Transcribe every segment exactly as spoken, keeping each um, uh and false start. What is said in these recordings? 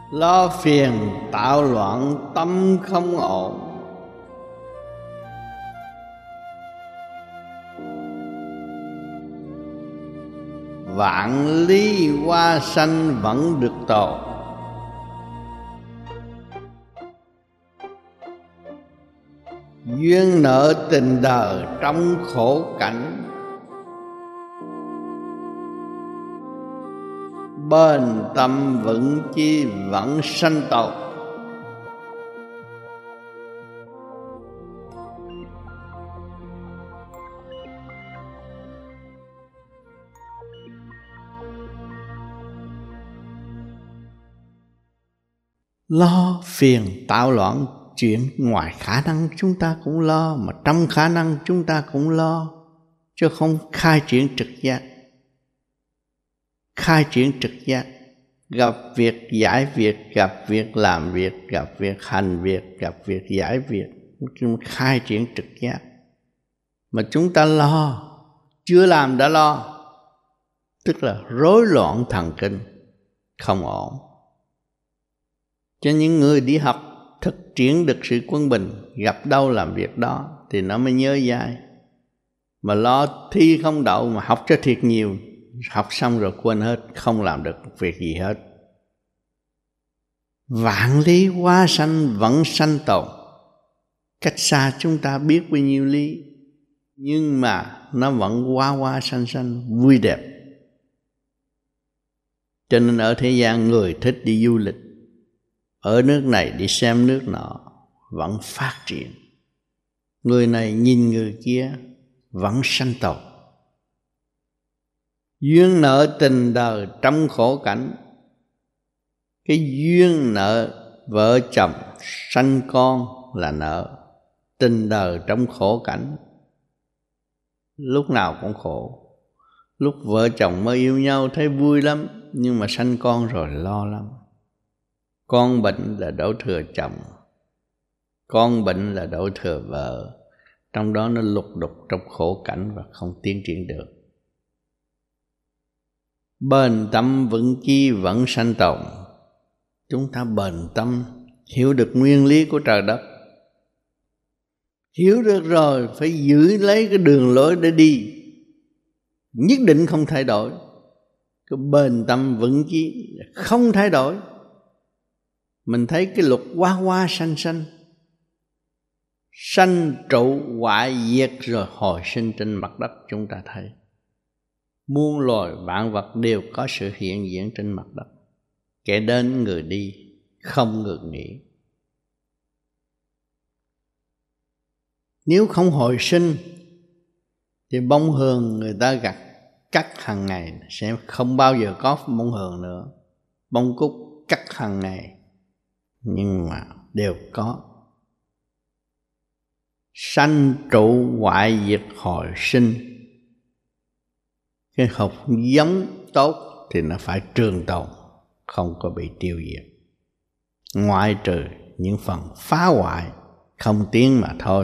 lo phiền tạo loạn tâm không ổn. Vạn lý hoa sanh vẫn được tồn. Duyên nợ tình đời trong khổ cảnh. Bền tâm vững chi vẫn sanh tồn. Lo phiền tạo loạn chuyện ngoài khả năng chúng ta cũng lo, mà trong khả năng chúng ta cũng lo, chứ không khai triển trực giác. Khai triển trực giác, gặp việc giải việc, gặp việc làm việc, gặp việc hành việc, gặp việc giải việc, chúng khai triển trực giác. Mà chúng ta lo, chưa làm đã lo, tức là rối loạn thần kinh, không ổn. Cho những người đi học thực triển được sự quân bình, gặp đâu làm việc đó thì nó mới nhớ dai. Mà lo thi không đậu mà học cho thiệt nhiều, học xong rồi quên hết, không làm được việc gì hết. Vạn lý hóa sanh vẫn sanh tồn. Cách xa chúng ta biết bao nhiêu lý, nhưng mà nó vẫn hóa hóa sanh sanh vui đẹp. Cho nên ở thế gian người thích đi du lịch, ở nước này đi xem nước nọ, vẫn phát triển. Người này nhìn người kia vẫn sanh tồn. Duyên nợ tình đời trong khổ cảnh. Cái duyên nợ vợ chồng sanh con là nợ. Tình đời trong khổ cảnh, lúc nào cũng khổ. Lúc vợ chồng mới yêu nhau thấy vui lắm, nhưng mà sanh con rồi lo lắm. Con bệnh là đổ thừa chồng, con bệnh là đổ thừa vợ. Trong đó nó lục đục trong khổ cảnh và không tiến triển được. Bền tâm vững chi vẫn sanh tồn. Chúng ta bền tâm, hiểu được nguyên lý của trời đất. Hiểu được rồi phải giữ lấy cái đường lối để đi, nhất định không thay đổi. Cái bền tâm vững chí không thay đổi. Mình thấy cái luật hoa hoa sanh sanh, sanh trụ hoại diệt rồi hồi sinh trên mặt đất. Chúng ta thấy muôn loài vạn vật đều có sự hiện diện trên mặt đất. Kẻ đến người đi không ngừng nghỉ. Nếu không hồi sinh thì bông hường người ta gặt cắt hàng ngày sẽ không bao giờ có bông hường nữa. Bông cúc cắt hàng ngày, nhưng mà đều có. Sanh trụ hoại diệt hồi sinh. Cái hạt giống tốt thì nó phải trường tồn, không có bị tiêu diệt, ngoại trừ những phần phá hoại không tiến mà thôi.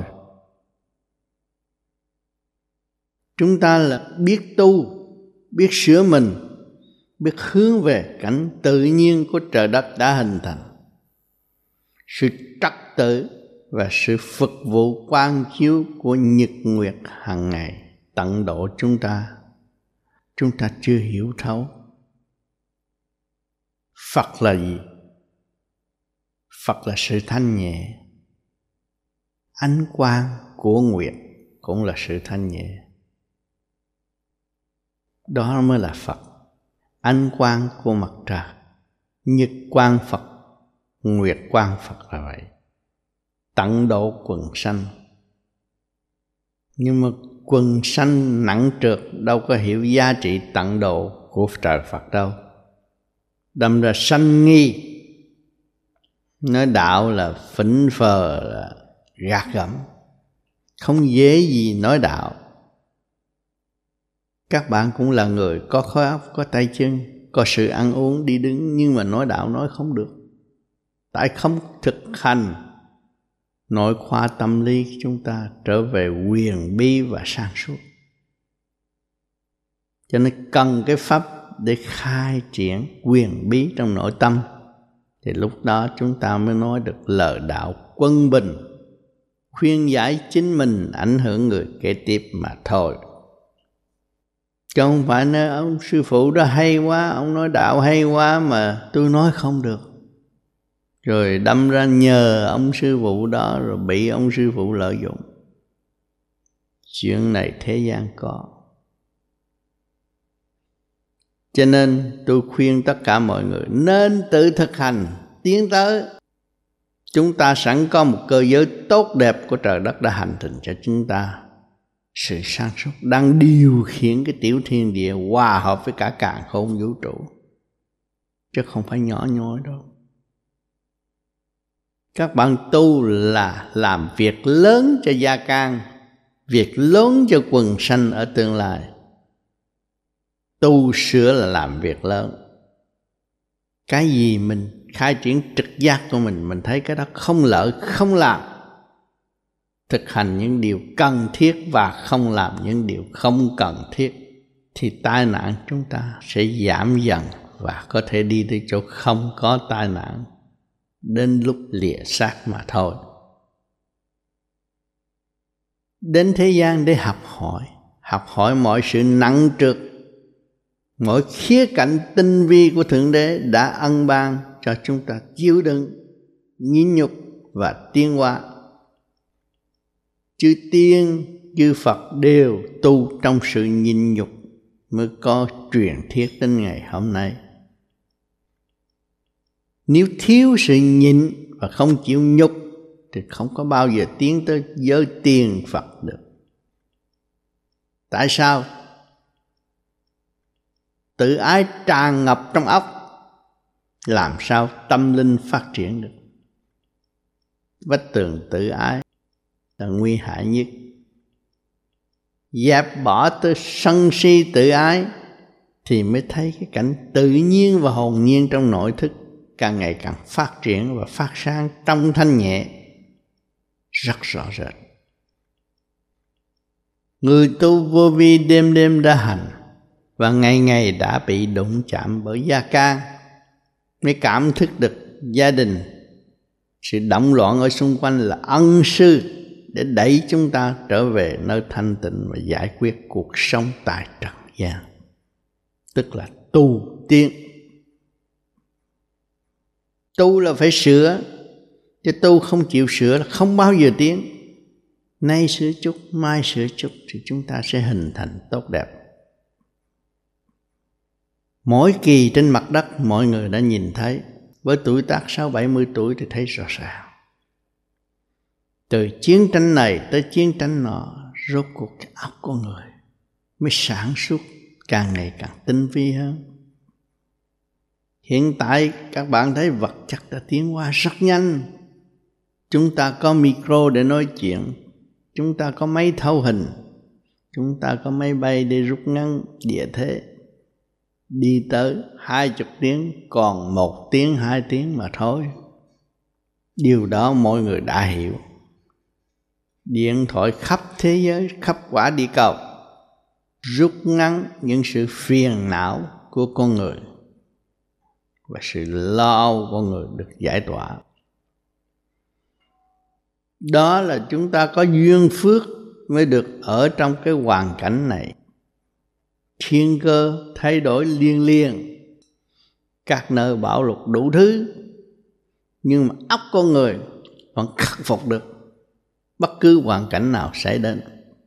Chúng ta là biết tu, biết sửa mình, biết hướng về cảnh tự nhiên của trời đất đã hình thành. Sự trật tự và sự phục vụ quang chiếu của nhật nguyệt hàng ngày tận độ chúng ta, chúng ta chưa hiểu thấu. Phật là gì? Phật là sự thanh nhẹ. Ánh quang của nguyệt cũng là sự thanh nhẹ. Đó mới là Phật. Ánh quang của mặt trời, nhật quang Phật, nguyệt quang Phật là vậy. Tận độ quần sanh. Nhưng mà quần sanh nặng trược đâu có hiểu giá trị tận độ của trời Phật đâu. Đâm ra sanh nghi, nói đạo là phỉnh phờ, là gạt gẫm, không dễ gì nói đạo. Các bạn cũng là người có khối óc, có tay chân, có sự ăn uống đi đứng, nhưng mà nói đạo nói không được. Tại không thực hành nội khoa tâm lý chúng ta trở về quyền bí và sáng suốt. Cho nên cần cái pháp để khai triển quyền bí trong nội tâm thì lúc đó chúng ta mới nói được lời đạo quân bình, khuyên giải chính mình, ảnh hưởng người kế tiếp mà thôi. Chứ không phải nói ông sư phụ đó hay quá, ông nói đạo hay quá mà tôi nói không được, rồi đâm ra nhờ ông sư phụ đó rồi bị ông sư phụ lợi dụng. Chuyện này thế gian có. Cho nên tôi khuyên tất cả mọi người nên tự thực hành tiến tới. Chúng ta sẵn có một cơ giới tốt đẹp của trời đất đã hành trình cho chúng ta sự sáng suốt, đang điều khiển cái tiểu thiên địa hòa hợp với cả càn khôn vũ trụ, chứ không phải nhỏ nhoi đâu. Các bạn tu là làm việc lớn cho gia can, việc lớn cho quần sanh ở tương lai. Tu sửa là làm việc lớn. Cái gì mình khai triển trực giác của mình, mình thấy cái đó không lợi, không làm. Thực hành những điều cần thiết và không làm những điều không cần thiết, thì tai nạn chúng ta sẽ giảm dần và có thể đi tới chỗ không có tai nạn, đến lúc lìa xác mà thôi. Đến thế gian để học hỏi, học hỏi mọi sự nặng trược, mỗi khía cạnh tinh vi của Thượng Đế đã ân ban cho chúng ta chịu đựng, nhịn nhục và tiến hóa. Chư tiên, chư Phật đều tu trong sự nhịn nhục mới có truyền thuyết đến ngày hôm nay. Nếu thiếu sự nhịn và không chịu nhục thì không có bao giờ tiến tới giới tiên Phật được. Tại sao? Tự ái tràn ngập trong óc, làm sao tâm linh phát triển được? Vách tường tự ái là nguy hại nhất. Dẹp bỏ tới sân si tự ái thì mới thấy cái cảnh tự nhiên và hồn nhiên trong nội thức càng ngày càng phát triển và phát sáng trong thanh nhẹ rất rõ rệt. Người tu vô vi đêm đêm đã hành và ngày ngày đã bị đụng chạm bởi gia can, mới cảm thức được gia đình, sự động loạn ở xung quanh là ân sư để đẩy chúng ta trở về nơi thanh tịnh và giải quyết cuộc sống tại trần gian, tức là tu tiến. Tu là phải sửa, chứ tu không chịu sửa là không bao giờ tiến. Nay sửa chút, mai sửa chút thì chúng ta sẽ hình thành tốt đẹp. Mỗi kỳ trên mặt đất mọi người đã nhìn thấy, với tuổi tác sáu bảy mươi tuổi thì thấy rõ ràng. Từ chiến tranh này tới chiến tranh nọ, rốt cuộc cái óc con người mới sản xuất càng ngày càng tinh vi hơn. Hiện tại các bạn thấy vật chất đã tiến hóa rất nhanh. Chúng ta có micro để nói chuyện, chúng ta có máy thâu hình, chúng ta có máy bay để rút ngắn địa thế, đi tới hai chục tiếng còn một tiếng hai tiếng mà thôi. Điều đó mọi người đã hiểu. Điện thoại khắp thế giới, khắp quả địa cầu, rút ngắn những sự phiền não của con người và sự lo âu của người được giải tỏa. Đó là chúng ta có duyên phước mới được ở trong cái hoàn cảnh này. Thiên cơ thay đổi liên liên, các nơi bão lụt đủ thứ, nhưng mà óc con người vẫn khắc phục được bất cứ hoàn cảnh nào xảy đến.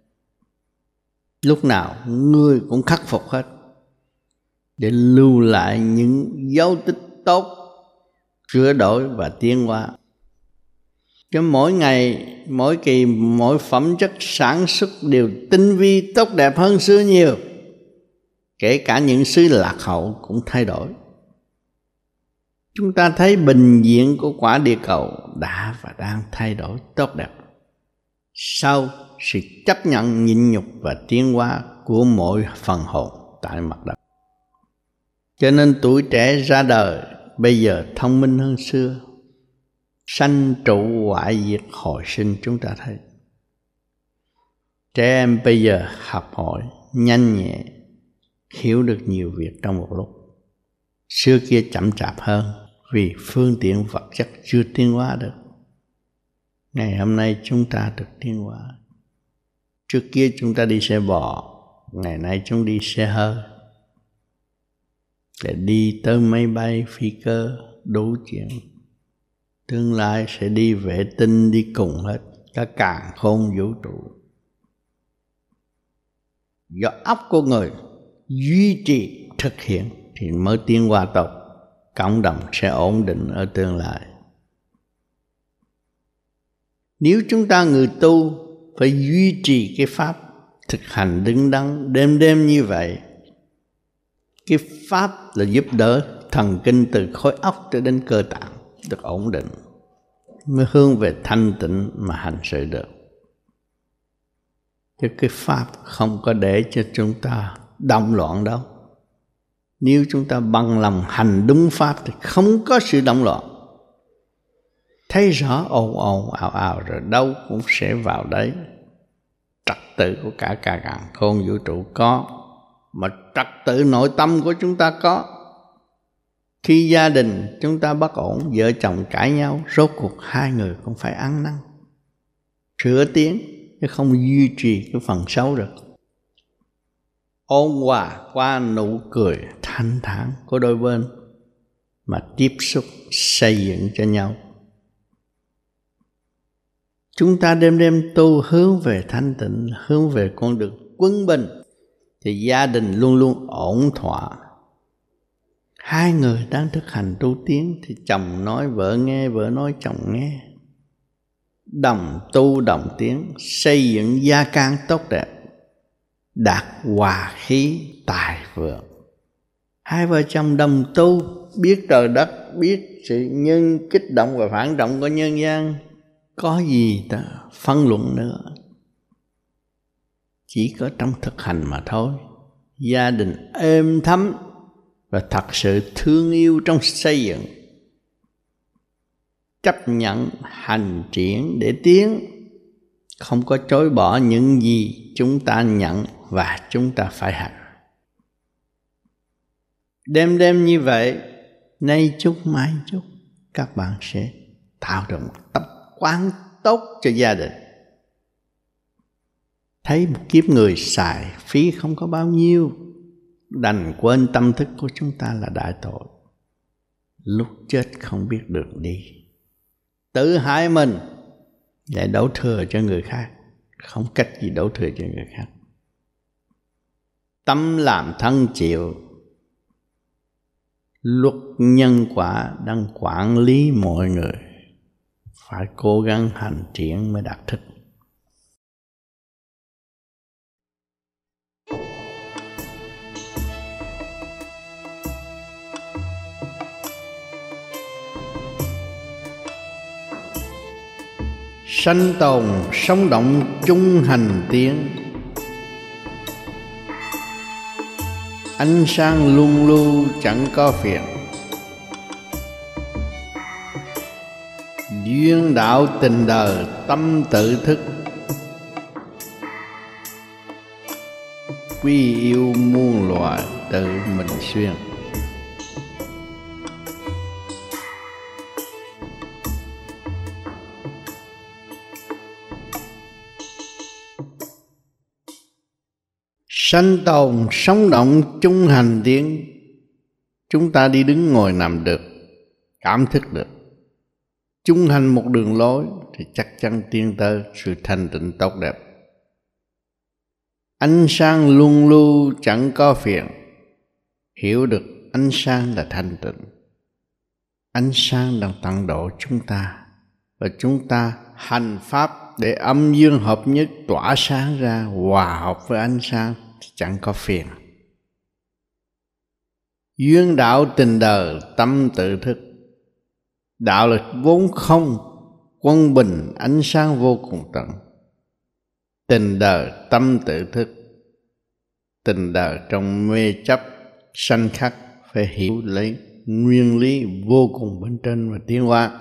Lúc nào người cũng khắc phục hết, để lưu lại những dấu tích tốt, sửa đổi và tiến hóa. Chứ mỗi ngày, mỗi kỳ, mỗi phẩm chất sản xuất đều tinh vi tốt đẹp hơn xưa nhiều. Kể cả những xứ lạc hậu cũng thay đổi. Chúng ta thấy bình diện của quả địa cầu đã và đang thay đổi tốt đẹp sau sự chấp nhận nhịn nhục và tiến hóa của mỗi phần hồn tại mặt đất. Cho nên tuổi trẻ ra đời bây giờ thông minh hơn xưa. Sanh trụ hoại diệt hồi sinh chúng ta thấy. Trẻ em bây giờ học hỏi nhanh nhẹ, hiểu được nhiều việc trong một lúc. Xưa kia chậm chạp hơn, vì phương tiện vật chất chưa tiến hóa được. Ngày hôm nay chúng ta được tiến hóa. Trước kia chúng ta đi xe bò, ngày nay chúng đi xe hơi, để đi tới máy bay phi cơ đủ chuyện. Tương lai sẽ đi vệ tinh, đi cùng hết cả càn khôn vũ trụ. Do óc của người duy trì thực hiện thì mới tiến hóa tốt, cộng đồng sẽ ổn định ở tương lai. Nếu chúng ta người tu phải duy trì cái pháp thực hành đứng đắn đêm đêm như vậy, cái pháp là giúp đỡ thần kinh từ khối óc cho đến cơ tạng được ổn định, mới hướng về thanh tịnh mà hành sự được. Chứ cái pháp không có để cho chúng ta động loạn đâu. Nếu chúng ta bằng lòng hành đúng pháp thì không có sự động loạn. Thấy rõ ồn ồn ào ào rồi đâu cũng sẽ vào đấy. Trật tự của cả cả càn khôn vũ trụ có, mà trật tự nội tâm của chúng ta có. Khi gia đình chúng ta bất ổn, vợ chồng cãi nhau, rốt cuộc hai người cũng phải ăn năn, sửa tiến, chứ không duy trì cái phần xấu được. Ôn hòa qua nụ cười thanh thản của đôi bên mà tiếp xúc xây dựng cho nhau. Chúng ta đêm đêm tu hướng về thanh tịnh, hướng về con đường quân bình, thì gia đình luôn luôn ổn thỏa. Hai người đang thực hành tu tiến thì chồng nói vợ nghe, vợ nói chồng nghe. Đồng tu đồng tiến, xây dựng gia can tốt đẹp, đạt hòa khí tài vượng. Hai vợ chồng đồng tu, biết trời đất, biết sự nhân kích động và phản động của nhân gian, có gì ta phân luận nữa. Chỉ có trong thực hành mà thôi. Gia đình êm thấm và thật sự thương yêu trong xây dựng, chấp nhận hành triển để tiến, không có chối bỏ những gì chúng ta nhận và chúng ta phải hành. Đêm đêm như vậy, nay chút mai chút, các bạn sẽ tạo được một tập quán tốt cho gia đình. Thấy một kiếp người xài phí không có bao nhiêu, đành quên tâm thức của chúng ta là đại tội. Lúc chết không biết đường đi, tự hại mình, lại đổ thừa cho người khác, không cách gì đổ thừa cho người khác. Tâm làm thân chịu, luật nhân quả đang quản lý mọi người, phải cố gắng hành triển mới đạt thức. Sanh tồn sống động chung hành tiến, ánh sáng luôn lưu chẳng có phiền. Duyên đạo tình đời tâm tự thức, quy yêu muôn loài tự mình xuyên. Sanh tồn sống động chung hành tiến. Chúng ta đi đứng ngồi nằm được, cảm thức được, chung hành một đường lối thì chắc chắn tiến tới sự thanh tịnh tốt đẹp. Ánh sáng luôn lưu chẳng có phiền, hiểu được ánh sáng là thanh tịnh. Ánh sáng đang tận độ chúng ta, và chúng ta hành pháp để âm dương hợp nhất tỏa sáng ra, hòa hợp với ánh sáng thì chẳng có phiền. Duyên đạo tình đời tâm tự thức. Đạo là vốn không, quân bình ánh sáng vô cùng tận. Tình đời tâm tự thức. Tình đời trong mê chấp sanh khắc phải hiểu lấy nguyên lý vô cùng bên trên và tiến hóa.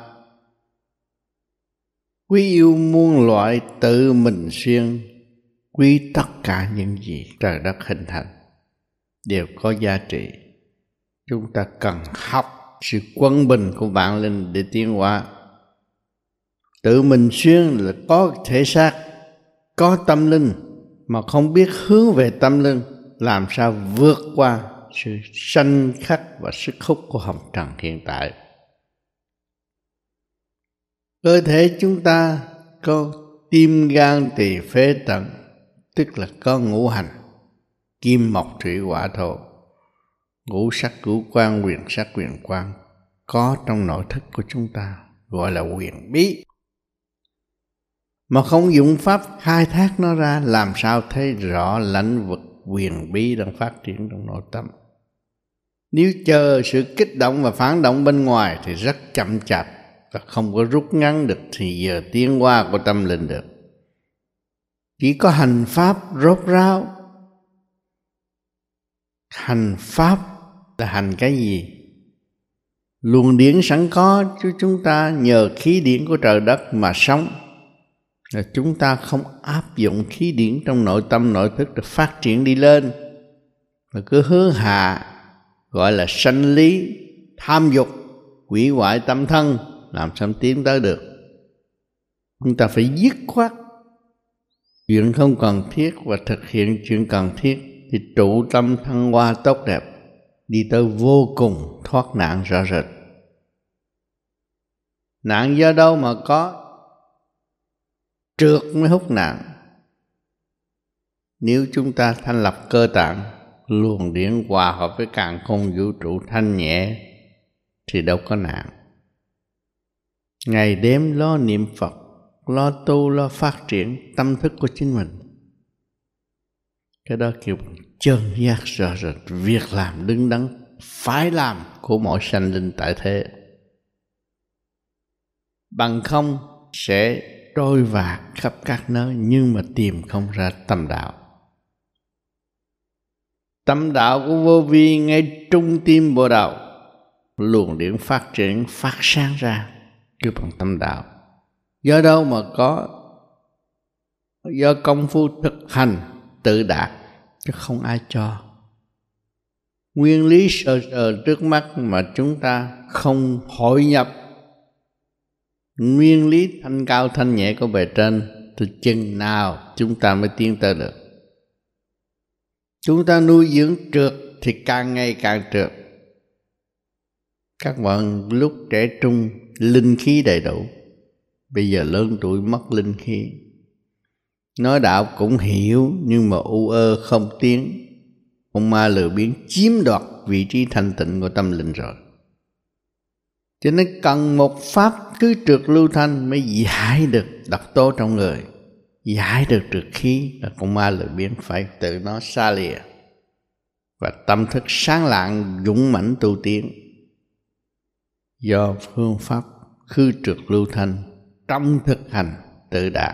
Quý yêu muôn loại tự mình xuyên, quý tất cả những gì trời đất hình thành đều có giá trị. Chúng ta cần học sự quân bình của vạn linh để tiến hóa. Tự mình xuyên là có thể xác, có tâm linh, mà không biết hướng về tâm linh, làm sao vượt qua sự sanh khắc và sức hút của hồng trần hiện tại. Cơ thể chúng ta có tim gan tỳ phế thận, tức là có ngũ hành kim mộc thủy hỏa thổ, ngũ sắc ngũ quan, quyền sắc quyền quan có trong nội thức của chúng ta, gọi là quyền bí. Mà không dụng pháp khai thác nó ra, làm sao thấy rõ lãnh vực quyền bí đang phát triển trong nội tâm. Nếu chờ sự kích động và phản động bên ngoài thì rất chậm chạp và không có rút ngắn được thì giờ tiến hóa của tâm linh được. Chỉ có hành pháp rốt ráo. Hành pháp là hành cái gì? Luồng điển sẵn có cho chúng ta nhờ khí điển của trời đất mà sống. Là chúng ta không áp dụng khí điển trong nội tâm nội thức để phát triển đi lên, mà cứ hướng hạ, gọi là sanh lý, tham dục, hủy hoại tâm thân, làm sao tiến tới được. Chúng ta phải dứt khoát chuyện không cần thiết và thực hiện chuyện cần thiết, thì trụ tâm thăng hoa tốt đẹp, đi tới vô cùng thoát nạn rõ rệt. Nạn do đâu mà có? Trượt mới hút nạn. Nếu chúng ta thanh lập cơ tạng, luồng điển hòa hợp với càn khôn vũ trụ thanh nhẹ, thì đâu có nạn. Ngày đêm lo niệm Phật, lo tu, lo phát triển tâm thức của chính mình. Cái đó kêu chân giác rõ rệt, việc làm đứng đắn phải làm của mỗi sanh linh tại thế. Bằng không sẽ trôi vạt khắp các nơi nhưng mà tìm không ra tâm đạo. Tâm đạo của vô vi ngay trung tim bộ đầu, luồng điển phát triển phát sáng ra kêu bằng tâm đạo. Do đâu mà có? Do công phu thực hành tự đạt, chứ không ai cho. Nguyên lý sờ sờ trước mắt mà chúng ta không hội nhập nguyên lý thanh cao thanh nhẹ của bề trên, thì chừng nào chúng ta mới tiến tới được. Chúng ta nuôi dưỡng trượt thì càng ngày càng trượt. Các bạn lúc trẻ trung linh khí đầy đủ, bây giờ lớn tuổi mất linh khí. Nói đạo cũng hiểu nhưng mà u ơ không tiến. Ông ma lừa biến chiếm đoạt vị trí thanh tịnh của tâm linh rồi. Cho nên cần một pháp cứ trượt lưu thanh mới giải được độc tố trong người, giải được trượt khí, là con ma lừa biến phải tự nó xa lìa và tâm thức sáng lạng dũng mãnh tu tiến. Do phương pháp khư trượt lưu thanh trong thực hành tự đạt.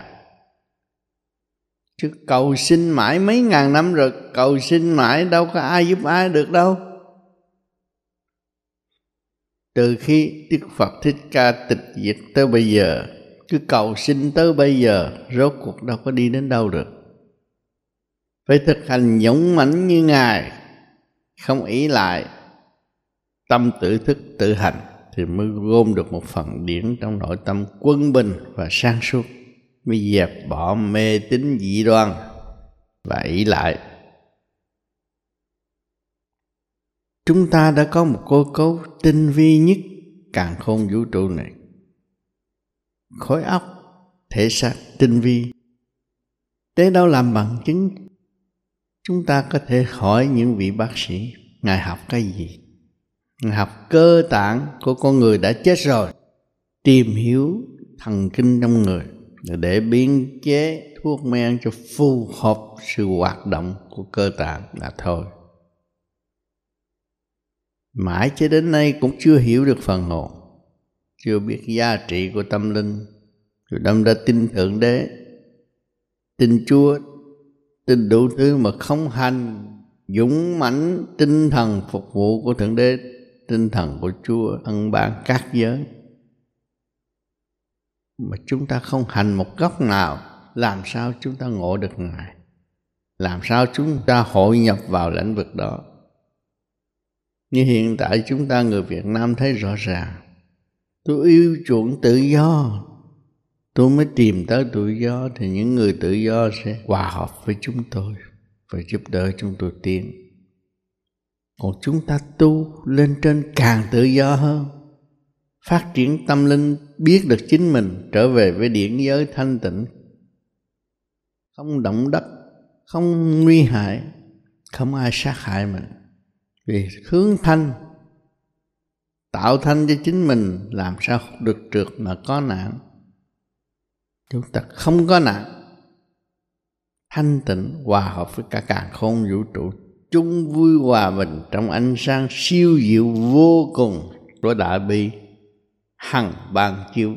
Chứ cầu xin mãi mấy ngàn năm rồi, cầu xin mãi đâu có ai giúp ai được đâu. Từ khi Đức Phật Thích Ca tịch diệt tới bây giờ, cứ cầu xin tới bây giờ, rốt cuộc đâu có đi đến đâu được. Phải thực hành dũng mãnh như Ngài, không ý lại, tâm tự thức tự hành, thì mới gom được một phần điển trong nội tâm quân bình và sáng suốt, mới dẹp bỏ mê tín dị đoan và ý lại. Chúng ta đã có một cơ cấu tinh vi nhất càn khôn vũ trụ này. Khối óc, thể xác tinh vi. Thế đâu làm bằng chứng. Chúng ta có thể hỏi những vị bác sĩ, Ngài học cái gì? Ngài học cơ tạng của con người đã chết rồi, tìm hiểu thần kinh trong người để biến chế thuốc men cho phù hợp sự hoạt động của cơ tạng là thôi. Mãi cho đến nay cũng chưa hiểu được phần hồn, chưa biết giá trị của tâm linh, rồi đâm ra tin Thượng Đế, tin Chúa, tin đủ thứ mà không hành dũng mãnh tinh thần phục vụ của Thượng Đế, tinh thần của Chúa ân ban các giới. Mà chúng ta không hành một góc nào, làm sao chúng ta ngộ được Ngài? Làm sao chúng ta hội nhập vào lĩnh vực đó? Như hiện tại chúng ta người Việt Nam thấy rõ ràng, tôi yêu chuộng tự do, tôi mới tìm tới tự do, thì những người tự do sẽ hòa hợp với chúng tôi và giúp đỡ chúng tôi tiến. Còn chúng ta tu lên trên càng tự do hơn, phát triển tâm linh, biết được chính mình, trở về với điển giới thanh tịnh, không động đất, không nguy hại, không ai sát hại mình. Vì hướng thanh, tạo thanh cho chính mình, làm sao được trượt mà có nạn. Chúng ta không có nạn, thanh tịnh, hòa hợp với cả càn khôn vũ trụ, chung vui hòa bình trong ánh sáng siêu diệu vô cùng của đại bi hằng ban chiếu.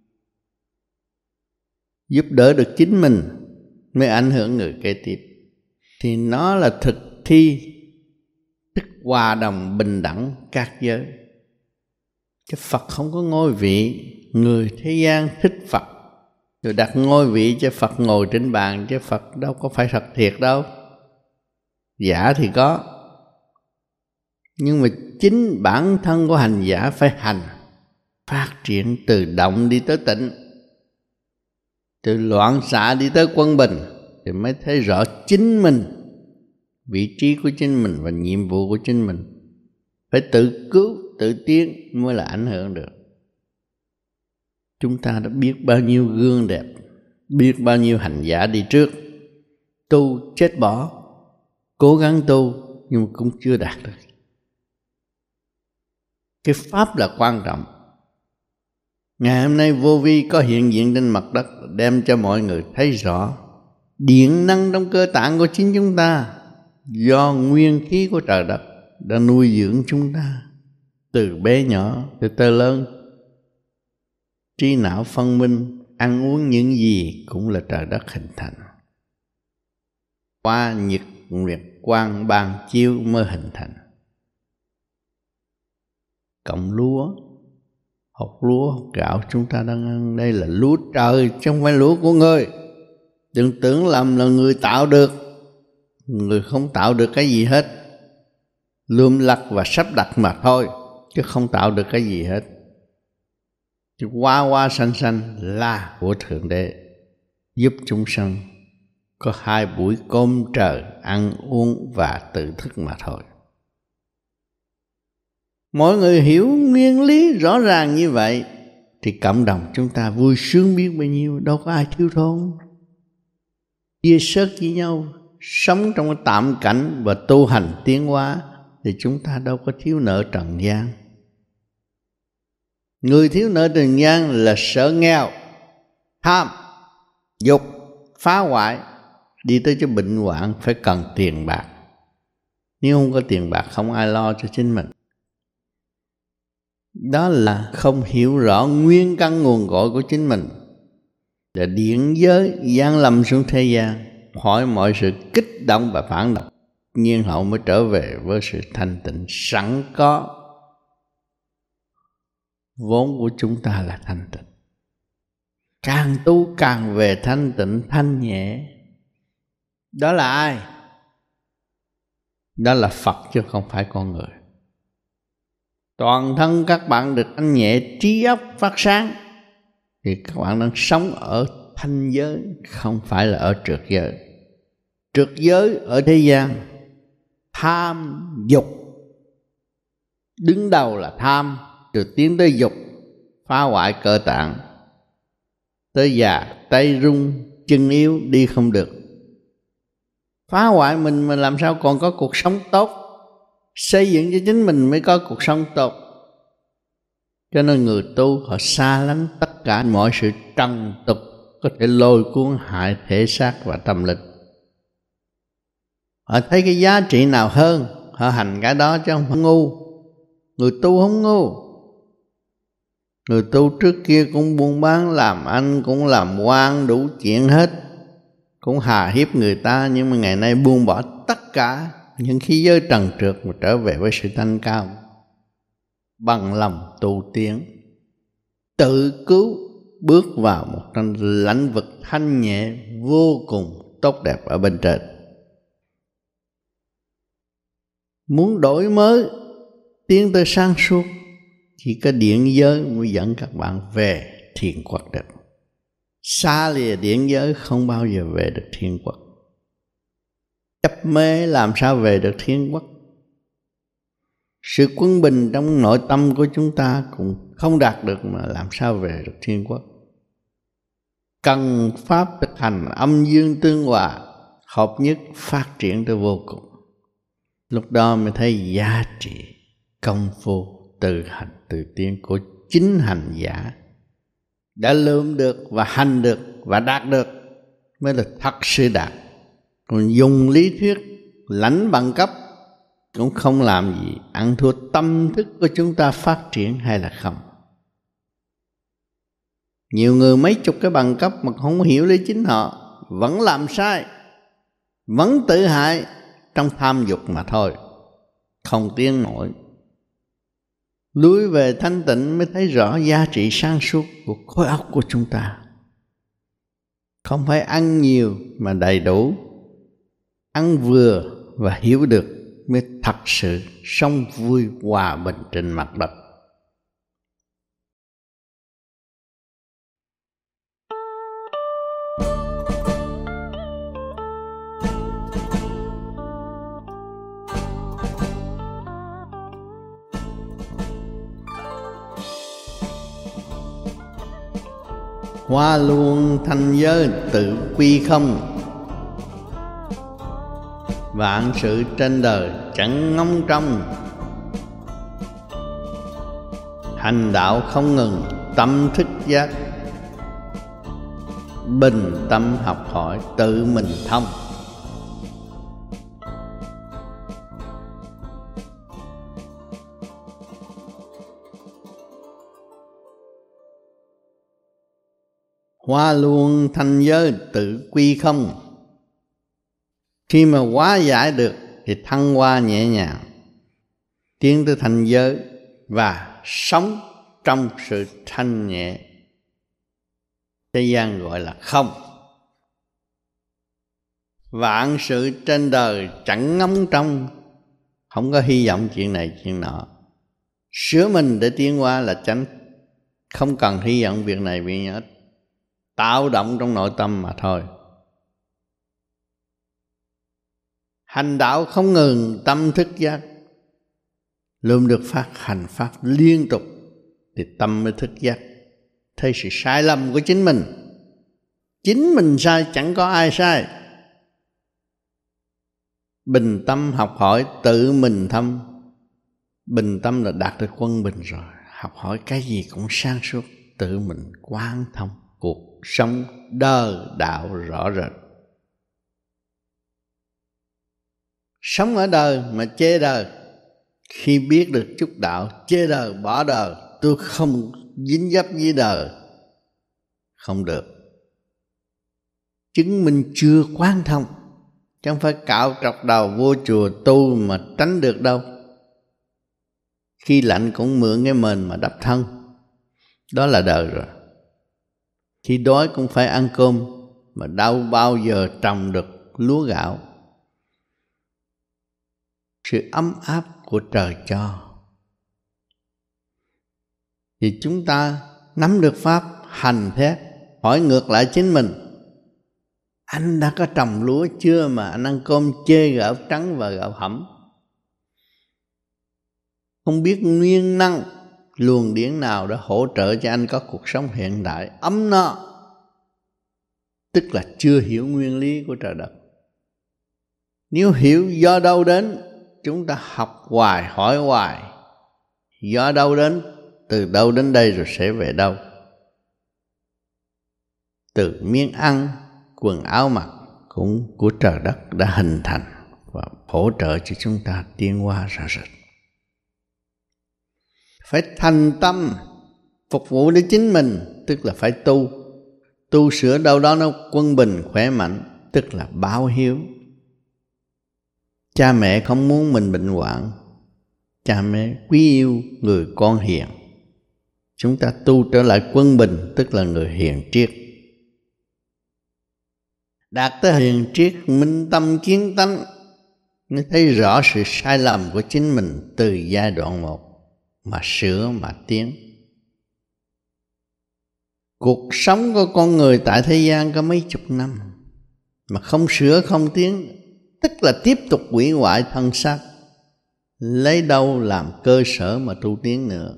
Giúp đỡ được chính mình mới ảnh hưởng người kế tiếp. Thì nó là thực thi tức hòa đồng bình đẳng các giới. Chứ Phật không có ngôi vị. Người thế gian thích Phật, rồi đặt ngôi vị cho Phật ngồi trên bàn, chứ Phật đâu có phải thật thiệt đâu. Giả thì có, nhưng mà chính bản thân của hành giả phải hành, phát triển từ động đi tới tịnh, từ loạn xạ đi tới quân bình, thì mới thấy rõ chính mình, vị trí của chính mình và nhiệm vụ của chính mình. Phải tự cứu, tự tiến mới là ảnh hưởng được. Chúng ta đã biết bao nhiêu gương đẹp, biết bao nhiêu hành giả đi trước, tu chết bỏ, cố gắng tu nhưng mà cũng chưa đạt được. Cái pháp là quan trọng. Ngày hôm nay vô vi có hiện diện trên mặt đất, đem cho mọi người thấy rõ điện năng trong cơ tạng của chính chúng ta, do nguyên khí của trời đất đã nuôi dưỡng chúng ta từ bé nhỏ tới tới lớn. Trí não phân minh, ăn uống những gì cũng là trời đất hình thành, qua nhật nguyệt quang ban chiếu mới hình thành. Cộng lúa, hột lúa, hột gạo chúng ta đang ăn đây là lúa trời, chứ không phải lúa của người. Đừng tưởng lầm là người tạo được, người không tạo được cái gì hết, lượm lặt và sắp đặt mà thôi, chứ không tạo được cái gì hết. Chứ hoa hoa xanh xanh là của Thượng Đế, giúp chúng sanh có hai buổi cơm trời ăn uống và tự thức mà thôi. Mọi người hiểu nguyên lý rõ ràng như vậy thì cộng đồng chúng ta vui sướng biết bao nhiêu, đâu có ai thiếu thốn. Chia sớt với nhau, sống trong cái tạm cảnh và tu hành tiến hóa thì chúng ta đâu có thiếu nợ trần gian. Người thiếu nợ trần gian là sợ nghèo, tham, dục, phá hoại, đi tới cho bệnh hoạn phải cần tiền bạc. Nếu không có tiền bạc không ai lo cho chính mình. Đó là không hiểu rõ nguyên căn nguồn cội của chính mình. Là điển giới giáng lâm xuống thế gian, hỏi mọi sự kích động và phản động, nhiên hậu mới trở về với sự thanh tịnh sẵn có. Vốn của chúng ta là thanh tịnh, càng tu càng về thanh tịnh thanh nhẹ. Đó là ai? Đó là Phật chứ không phải con người. Toàn thân các bạn được thanh nhẹ, trí óc phát sáng, thì các bạn đang sống ở thanh giới, không phải là ở trượt giới. Trượt giới ở thế gian, tham dục, đứng đầu là tham, rồi tiến tới dục, phá hoại cơ tạng, tới già tay rung chân yếu đi không được, phá hoại mình mà làm sao còn có cuộc sống tốt. Xây dựng cho chính mình mới có cuộc sống tốt. Cho nên người tu họ xa lánh tất cả mọi sự trần tục có thể lôi cuốn hại thể xác và tâm linh. Họ thấy cái giá trị nào hơn, họ hành cái đó chứ không phải ngu. Người tu không ngu. Người tu trước kia cũng buôn bán làm ăn, cũng làm quan đủ chuyện hết, cũng hà hiếp người ta, nhưng mà ngày nay buông bỏ tất cả những khí giới trần trượt mà trở về với sự thanh cao, bằng lòng tu tiến, tự cứu bước vào một trong lãnh vực thanh nhẹ vô cùng tốt đẹp ở bên trên. Muốn đổi mới tiến tới sáng suốt, chỉ có điển giới mới dẫn các bạn về thiên quốc được. Xa lìa điển giới không bao giờ về được thiên quốc. Chấp mê làm sao về được thiên quốc? Sự quân bình trong nội tâm của chúng ta cũng không đạt được, mà làm sao về được thiên quốc? Cần pháp thực hành âm dương tương hòa, hợp nhất phát triển tới vô cùng. Lúc đó mới thấy giá trị công phu tự hành tự tiến của chính hành giả. Đã lượm được và hành được và đạt được mới là thật sự đạt. Còn dùng lý thuyết lãnh bằng cấp cũng không làm gì ăn thua tâm thức của chúng ta phát triển hay là không. Nhiều người mấy chục cái bằng cấp mà không hiểu lý chính họ, vẫn làm sai, vẫn tự hại trong tham dục mà thôi, không tiến nổi. Lui về thanh tịnh mới thấy rõ giá trị sáng suốt của khối óc của chúng ta. Không phải ăn nhiều mà đầy đủ, ăn vừa và hiểu được mới thật sự sống vui hòa bình trên mặt đất. Hoa luôn thanh giới tự quy không, vạn sự trên đời chẳng ngóng trông. Hành đạo không ngừng tâm thức giác, bình tâm học hỏi tự mình thông. Hoa luôn thanh giới tự quy không. Khi mà hóa giải được thì thăng hoa nhẹ nhàng, tiến tới thanh giới và sống trong sự thanh nhẹ. Thế gian gọi là không. Vạn sự trên đời chẳng ngóng trông, không có hy vọng chuyện này chuyện nọ. Sửa mình để tiến hóa là tránh, không cần hy vọng việc này việc nọ, tạo động trong nội tâm mà thôi. Hành đạo không ngừng tâm thức giác, luôn được phát hành pháp liên tục thì tâm mới thức giác, thấy sự sai lầm của chính mình. Chính mình sai, chẳng có ai sai. Bình tâm học hỏi tự mình thâm. Bình tâm là đạt được quân bình rồi, học hỏi cái gì cũng sáng suốt, tự mình quán thông cuộc sống đời đạo rõ rệt. Sống ở đời mà chê đời, khi biết được chút đạo chê đời bỏ đời, tôi không dính dấp với đời, không được. Chứng minh chưa quán thông, chứ không phải cạo trọc đầu vô chùa tu mà tránh được đâu. Khi lạnh cũng mượn cái mền mà đắp thân, đó là đời rồi. Khi đói cũng phải ăn cơm, mà đâu bao giờ trồng được lúa gạo. Sự ấm áp của trời cho, thì chúng ta nắm được pháp hành phép, hỏi ngược lại chính mình: anh đã có trồng lúa chưa mà anh ăn cơm chê gạo trắng và gạo hẩm? Không biết nguyên năng luồng điển nào đã hỗ trợ cho anh có cuộc sống hiện đại ấm no, tức là chưa hiểu nguyên lý của trời đất. Nếu hiểu do đâu đến, chúng ta học hoài hỏi hoài, do đâu đến, từ đâu đến đây rồi sẽ về đâu. Từ miếng ăn, quần áo mặc cũng của trời đất đã hình thành và hỗ trợ cho chúng ta tiến hóa rõ rệt. Phải thành tâm phục vụ để chính mình, tức là phải tu. Tu sửa đâu đó nó quân bình khỏe mạnh, tức là báo hiếu. Cha mẹ không muốn mình bệnh hoạn, cha mẹ quý yêu người con hiền. Chúng ta tu trở lại quân bình, tức là người hiền triết. Đạt tới hiền triết minh tâm kiến tánh, mới thấy rõ sự sai lầm của chính mình từ giai đoạn một mà sửa mà tiến. Cuộc sống của con người tại thế gian có mấy chục năm mà không sửa không tiến, tức là tiếp tục hủy hoại thân xác, lấy đâu làm cơ sở mà tu tiến nữa.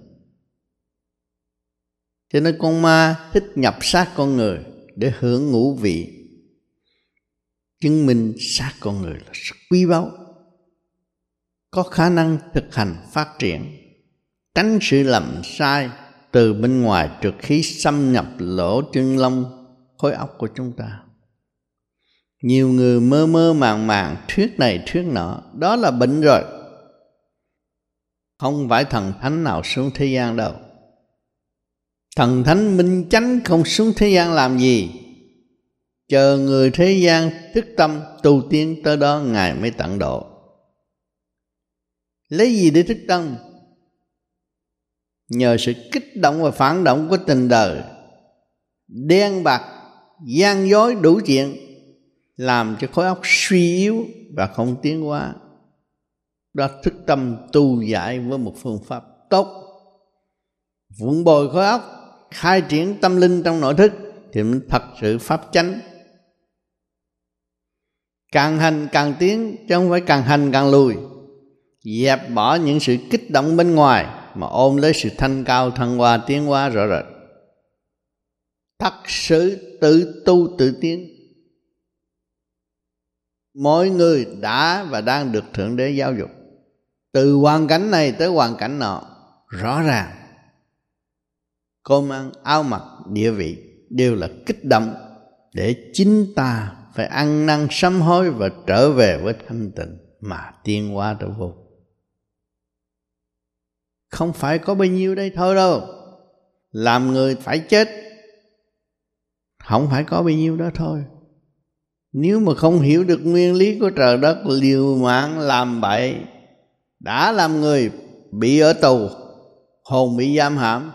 Cho nên con ma thích nhập xác con người để hưởng ngũ vị, chứng minh xác con người là rất quý báu, có khả năng thực hành phát triển, tránh sự lầm sai từ bên ngoài trượt khí xâm nhập lỗ chân lông khối óc của chúng ta. Nhiều người mơ mơ màng màng thuyết này thuyết nọ, đó là bệnh rồi. Không phải thần thánh nào xuống thế gian đâu. Thần thánh minh chánh không xuống thế gian làm gì? Chờ người thế gian thức tâm tu tiến, tới đó Ngài mới tận độ. Lấy gì để thức tâm? Nhờ sự kích động và phản động của tình đời, đen bạc, gian dối đủ chuyện, làm cho khối óc suy yếu và không tiến hóa. Đó thức tâm tu giải với một phương pháp tốt, vun bồi khối óc, khai triển tâm linh trong nội thức thì mình thật sự pháp chánh. Càng hành càng tiến, chứ không phải càng hành càng lùi. Dẹp bỏ những sự kích động bên ngoài mà ôm lấy sự thanh cao thăng hoa tiến hóa rõ rệt. Thật sự tự tu tự tiến. Mỗi người đã và đang được Thượng Đế giáo dục, từ hoàn cảnh này tới hoàn cảnh nọ, rõ ràng. Cơm ăn, áo mặc, địa vị đều là kích động để chính ta phải ăn năn sám hối và trở về với thanh tịnh mà tiến hóa trở vô. Không phải có bao nhiêu đây thôi đâu. Làm người phải chết, không phải có bao nhiêu đó thôi. Nếu mà không hiểu được nguyên lý của trời đất, liều mạng làm bậy, đã làm người bị ở tù, hồn bị giam hãm,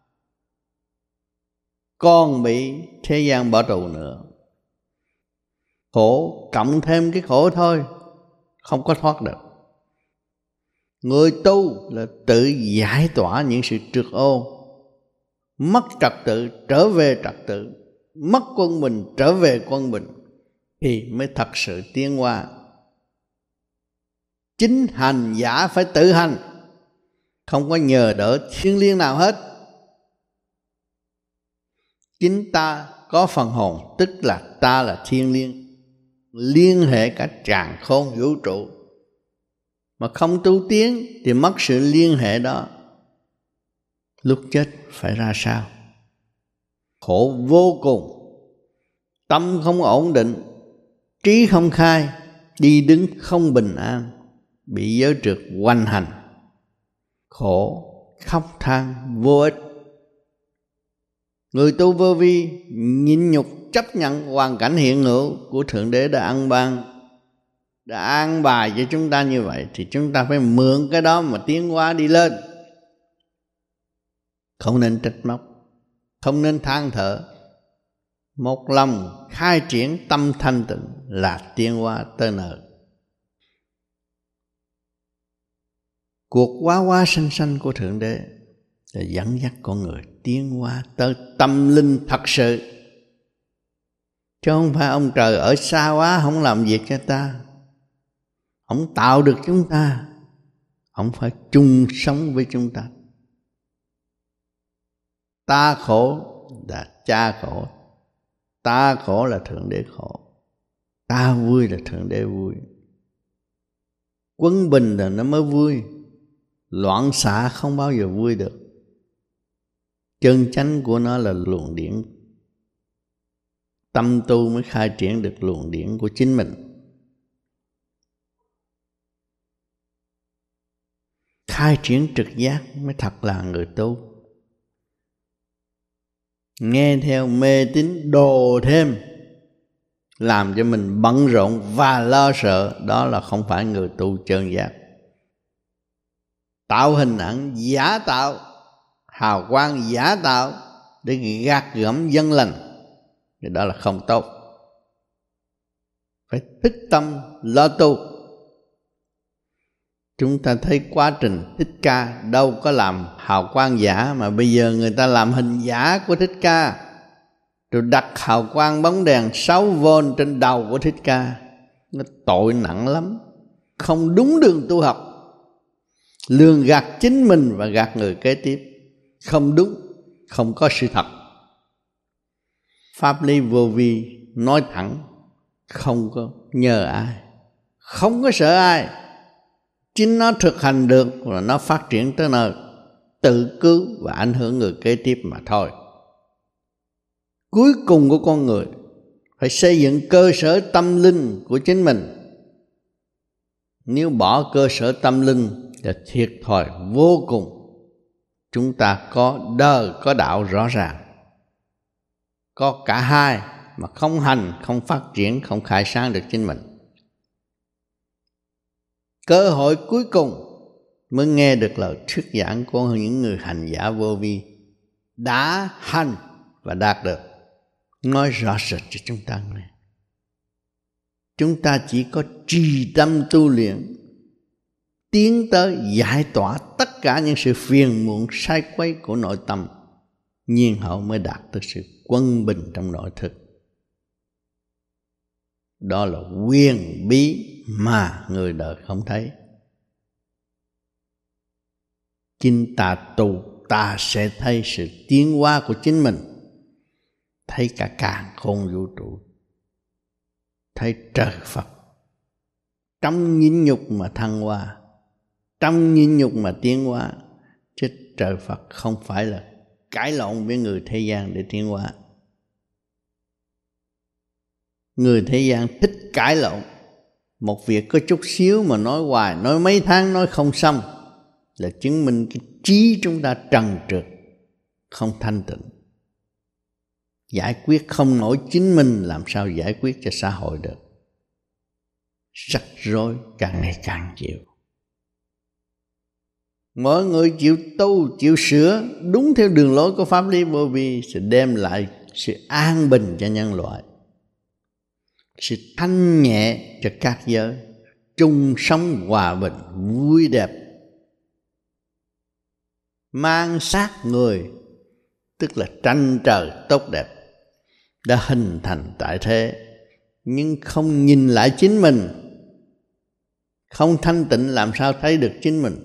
con bị thế gian bỏ tù nữa. Khổ cộng thêm cái khổ thôi, không có thoát được. Người tu là tự giải tỏa những sự trược ô, mất trật tự trở về trật tự, mất quân bình trở về quân bình, thì mới thật sự tiến hóa. Chính hành giả phải tự hành, không có nhờ đỡ thiên liêng nào hết. Chính ta có phần hồn, tức là ta là thiên liêng, liên hệ cả tràn khôn vũ trụ. Mà không tu tiến thì mất sự liên hệ đó, lúc chết phải ra sao? Khổ vô cùng, tâm không ổn định, trí không khai, đi đứng không bình an, bị giới trượt hoành hành, khổ khóc than vô ích. Người tu vô vi nhịn nhục chấp nhận hoàn cảnh hiện hữu của Thượng Đế đã ăn ban, đã an bài cho chúng ta như vậy, thì chúng ta phải mượn cái đó mà tiến hóa đi lên. Không nên trách móc, không nên than thở. Một lòng khai triển tâm thanh tịnh là tiến hóa tới nơi. Cuộc hóa hóa sanh sanh của Thượng Đế là dẫn dắt con người tiến hóa tới tâm linh thật sự, chứ không phải ông trời ở xa quá không làm việc cho ta. Ông tạo được chúng ta, ông phải chung sống với chúng ta. Ta khổ là cha khổ, ta khổ là Thượng Đế khổ, ta vui là Thượng Đế vui. Quân bình là nó mới vui, loạn xạ không bao giờ vui được. Chân chánh của nó là luồng điển, tâm tu mới khai triển được luồng điển của chính mình. Khai triển trực giác mới thật là người tu. Nghe theo mê tín đồ thêm, làm cho mình bận rộn và lo sợ, đó là không phải người tu chân giác. Tạo hình ảnh giả tạo, hào quang giả tạo để gạt gẫm dân lành, thì đó là không tốt. Phải thức tâm lo tu, Chúng ta thấy quá trình Thích Ca đâu có làm hào quang giả, mà bây giờ người ta làm hình giả của Thích Ca, rồi đặt hào quang bóng đèn sáu vôn trên đầu của Thích Ca. Nó tội nặng lắm, không đúng đường tu học, lường gạt chính mình và gạt người kế tiếp, không đúng, không có sự thật. Pháp lý vô vi nói thẳng, không có nhờ ai, không có sợ ai, chính nó thực hành được là nó phát triển tới nơi, tự cứu và ảnh hưởng người kế tiếp mà thôi. Cuối cùng của con người phải xây dựng cơ sở tâm linh của chính mình. Nếu bỏ cơ sở tâm linh là thiệt thòi vô cùng. Chúng ta có đời có đạo rõ ràng, có cả hai mà không hành, không phát triển, không khai sáng được chính mình. Cơ hội cuối cùng mới nghe được lời thuyết giảng của những người hành giả vô vi đã hành và đạt được, nói rõ rệt cho chúng ta nghe. Chúng ta chỉ có trì tâm tu luyện, tiến tới giải tỏa tất cả những sự phiền muộn sai quấy của nội tâm, nhiên hậu mới đạt được sự quân bình trong nội thức. Đó là quyền bí mà người đời không thấy. Chính ta tu, ta sẽ thấy sự tiến hóa của chính mình, thấy cả càn khôn vũ trụ, thấy trời Phật. Trong nhịn nhục mà thăng hoa, trong nhịn nhục mà tiến hóa, chứ trời Phật không phải là cãi lộn với người thế gian để tiến hóa. Người thế gian thích cãi lộn, một việc có chút xíu mà nói hoài, nói mấy tháng nói không xong, là chứng minh cái trí chúng ta trần trượt, không thanh tịnh. Giải quyết không nổi chính mình, làm sao giải quyết cho xã hội được? Rắc rối càng ngày càng nhiều. Mỗi người chịu tu, chịu sửa đúng theo đường lối của pháp lý vô vi sẽ đem lại sự an bình cho nhân loại, sự thanh nhẹ cho các giới, chung sống hòa bình, vui đẹp. Mang sát người, tức là tranh trời tốt đẹp, đã hình thành tại thế, nhưng không nhìn lại chính mình, không thanh tịnh làm sao thấy được chính mình.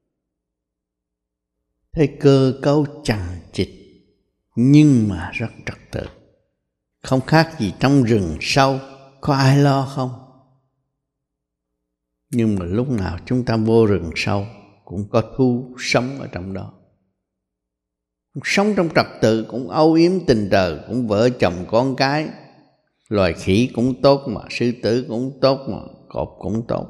Thấy cơ cấu chằng chịt nhưng mà rất trật tự, không khác gì trong rừng sâu, có ai lo không? Nhưng mà lúc nào chúng ta vô rừng sâu cũng có thú sống ở trong đó, sống trong trật tự, cũng âu yếm tình trời, cũng vợ chồng con cái. Loài khỉ cũng tốt mà, sư tử cũng tốt mà, cọp cũng tốt.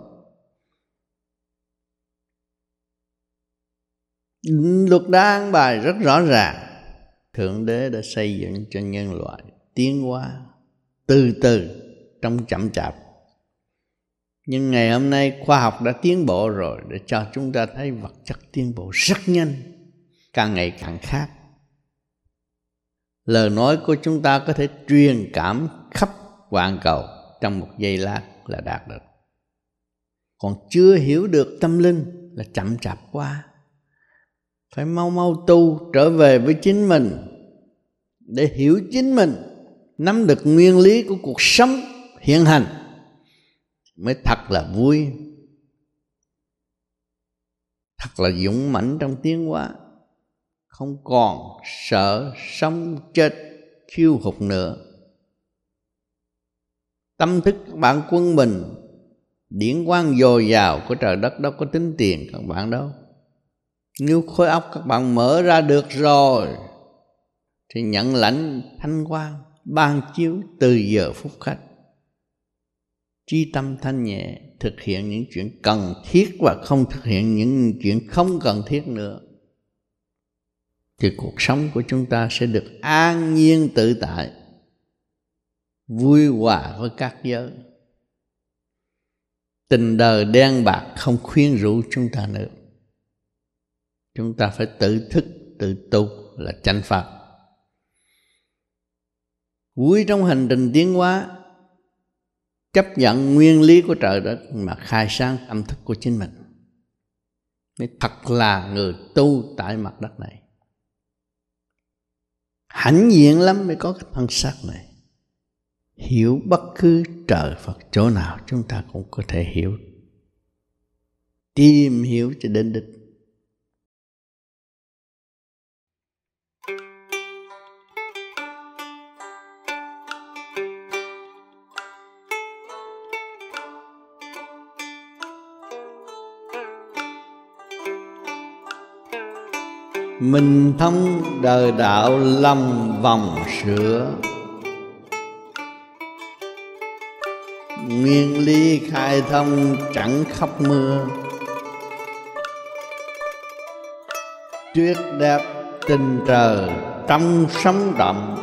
Luật đã an bài rất rõ ràng. Thượng Đế đã xây dựng cho nhân loại tiến hóa từ từ trong chậm chạp. Nhưng ngày hôm nay khoa học đã tiến bộ rồi, để cho chúng ta thấy vật chất tiến bộ rất nhanh, càng ngày càng khác. Lời nói của chúng ta có thể truyền cảm khắp vạn cầu trong một giây lát là đạt được. Còn chưa hiểu được tâm linh là chậm chạp quá. Phải mau mau tu trở về với chính mình, để hiểu chính mình, nắm được nguyên lý của cuộc sống hiện hành, mới thật là vui, thật là dũng mãnh trong tiến hóa, không còn sợ sống chết khiêu hụt nữa. Tâm thức các bạn quân bình, điển quang dồi dào của trời đất đâu có tính tiền các bạn đâu. Nếu khối óc các bạn mở ra được rồi thì nhận lãnh thanh quang ban chiếu từ giờ phút khách. Trí tâm thanh nhẹ, thực hiện những chuyện cần thiết và không thực hiện những chuyện không cần thiết nữa, thì cuộc sống của chúng ta sẽ được an nhiên tự tại, vui hòa với các giới. Tình đời đen bạc không khuyên rũ chúng ta nữa. Chúng ta phải tự thức, tự tu là chánh pháp. Vui trong hành trình tiến hóa, chấp nhận nguyên lý của trời đất mà khai sáng tâm thức của chính mình. mới thật là người tu tại mặt đất này. Hãnh diện lắm mới có cái thân xác này. Hiểu bất cứ trời Phật chỗ nào chúng ta cũng có thể hiểu. Tìm hiểu cho đến đích. Mình thông đời đạo lòng vòng sửa, nguyên lý khai thông chẳng khóc mưa. Tuyết đẹp tình trời trong sóng động,